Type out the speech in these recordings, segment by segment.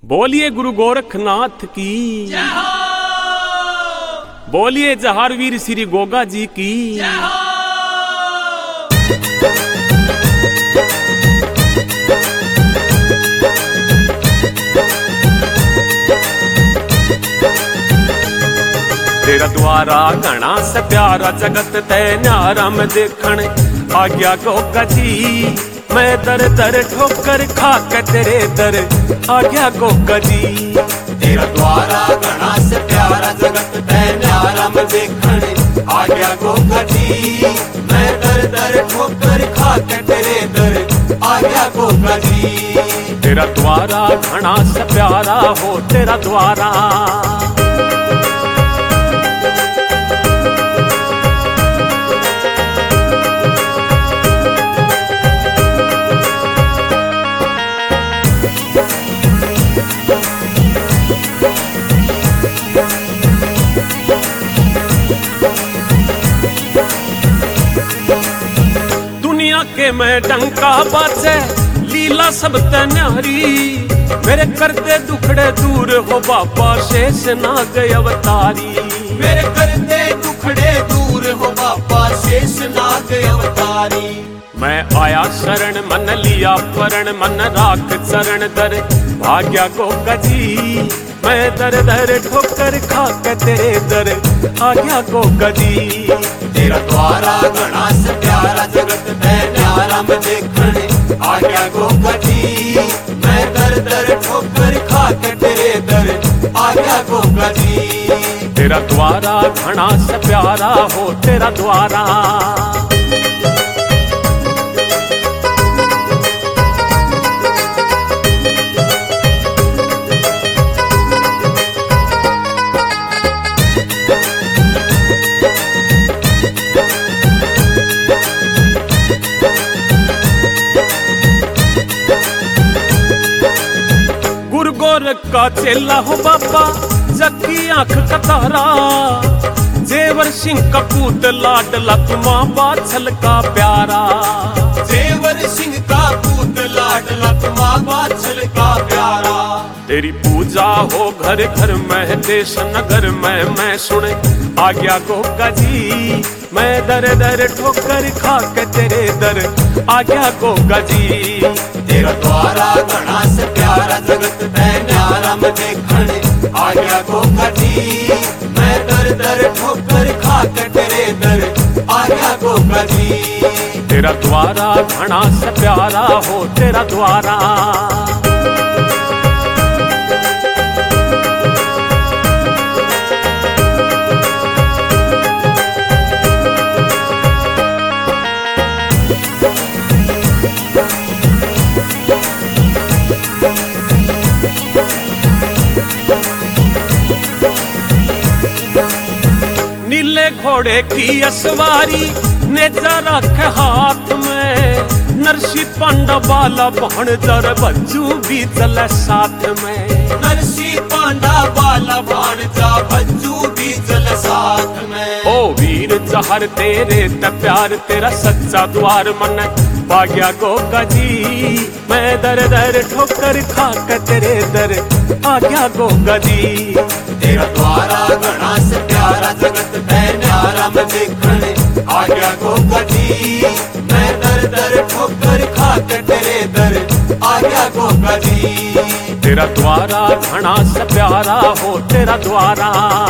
बोलिए गुरु गोरखनाथ की, बोलिए जहारवीर श्री गोगा जी की। तेरा द्वारा घना से प्यारा जगत तै न्यारा में देखण आज्ञा गोगा जी। मैं दर दर ठोकर खा के तेरे दर आज्ञा गोगा जी। तेरा द्वारा घना से प्यारा जगत तै न्यारा में देखण आज्ञा गोगा जी। मैं दर दर ठोकर खा के तेरे दर आज्ञा गोगा जी। तेरा द्वारा घना से प्यारा हो तेरा द्वारा। दुनिया के मैं डंका बाजे लीला सब न्यारी। मेरे करते दुखड़े दूर हो बाबा शेष नाग अवतारी। मेरे करते दुखड़े दूर हो बाबा शेष नाग अवतारी। मैं आया शरण मन लिया परण मन राख चरण दर भाग्या गोगा जी। मैं दर दर ठोकर खा के तेरे दर आज्ञा गोगा जी। तेरा द्वारा घना से प्यारा जगत तै न्यारा में देखण आज्ञा गोगा जी। मैं दर दर ठोकर खा के तेरे दर आज्ञा गोगा जी। तेरा द्वारा घना से प्यारा हो तेरा द्वारा। गुरु गोरख का चेला हो बाबा जक्की आंख कतारा। जेवर सिंह का पूत लाडला तुमा बाछल का प्यारा। जेवर सिंह का पूत लाडला तुमा बाछल का प्यारा। तेरी पूजा हो घर घर में देश नगर में मैं सुने आज्ञा गोगा जी। मैं दर दर ठोकर खा के तेरे दर आज्ञा गोगा जी। तेरा द्वारा घना से प्यारा जगत तै न्यारा में देखण आज्ञा गोगा जी। मैं दर दर ठोकर खा के तेरे दर आज्ञा गोगा जी। तेरा द्वारा घना से प्यारा हो तेरा द्वारा। नीले घोड़े की असवारी नेजा रख हाथ में। नरसी पांडा बाला बहन दर बज्जू भी चले साथ में। नरसी पांडा बाला बहन जा बज्जू भी चले साथ में। ओ वीर जहर तेरे ते प्यार तेरा सच्चा द्वार मन भाग्या गोगा जी। मैं दर दर ठोकर खा के तेरे दर आज्ञा गोगा जी। तेरा द्वारा घना से प्यारा जगत तै न्यारा में देखण आज्ञा गोगा जी। मैं दर दर ठोकर खा के तेरे दर आज्ञा गोगा जी। तेरा द्वारा घना से प्यारा हो तेरा द्वारा।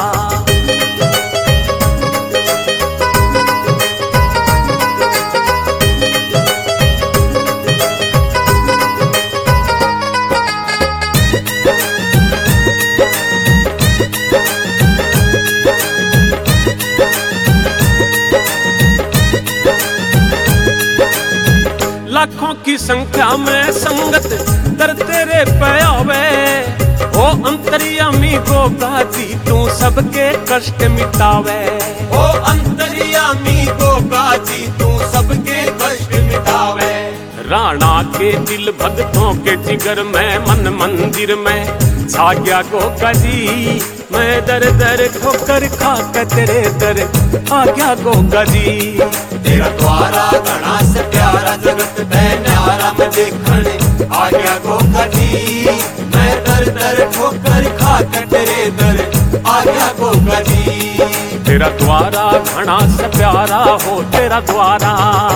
लाखों की संख्या में संगत दर तेरे पे आवे। ओ अंतर्यामी गोगा जी तू सबके कष्ट मिटावे। ओ अंतर्यामी गोगा जी तू सबके कष्ट मिटावे। राणा के दिल भक्तों के जिगर में मन मंदिर में छाग्या गोगा जी। मैं दर दर ठोकर खा के तेरे दर आज्ञा गोगा जी। तेरा द्वारा घना से प्यारा जगत तै न्यारा में देखण आ गया गोगा जी, मैं दर दर ठोकर खा के तेरे दर आ गया गोगा जी। तेरा द्वारा घना से प्यारा हो तेरा द्वारा,